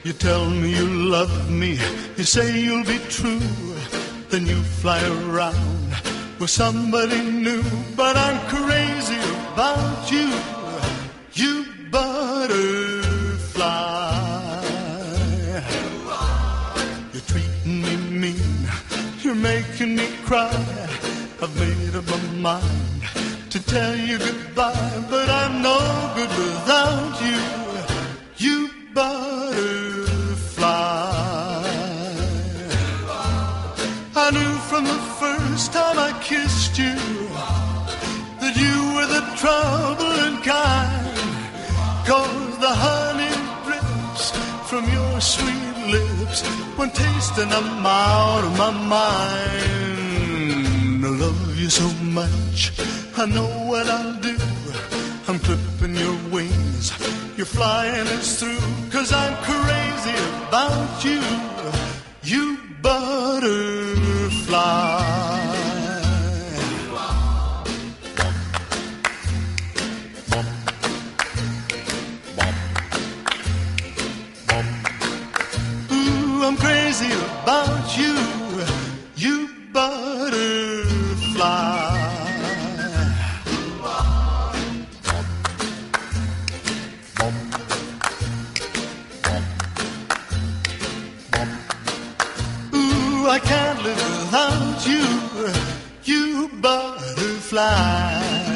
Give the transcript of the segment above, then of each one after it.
You tell me you love me, you say you'll be true, then you fly around with somebody new. But I'm crazy about you, you butterfly. You're treating me mean, you're making me cry. I've made up my mind to tell you goodbye, but I'm no good without you, you butterfly. I knew from the first time I kissed you that you were the troubling kind, 'cause the honey drips from your sweet lips. When tasting, I'm out of my mind. I love you so much, I know what I'll do. I'm clipping your wings, you're flying us through, 'cause I'm crazy about you, you butterfly. Ooh, I'm crazy about you, you butterfly. I can't live without you, you butterfly.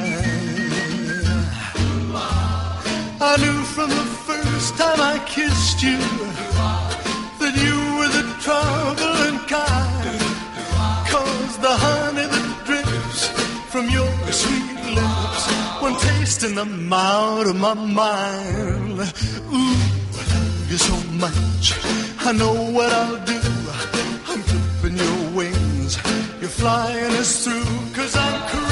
I knew from the first time I kissed you that you were the troubling kind, 'cause the honey that drips from your sweet lips, when tasting, I'm out of my mind. Ooh, I love you so much, I know what I'll do. I'm clipping your wings, you're flying us through, 'cause I'm crazy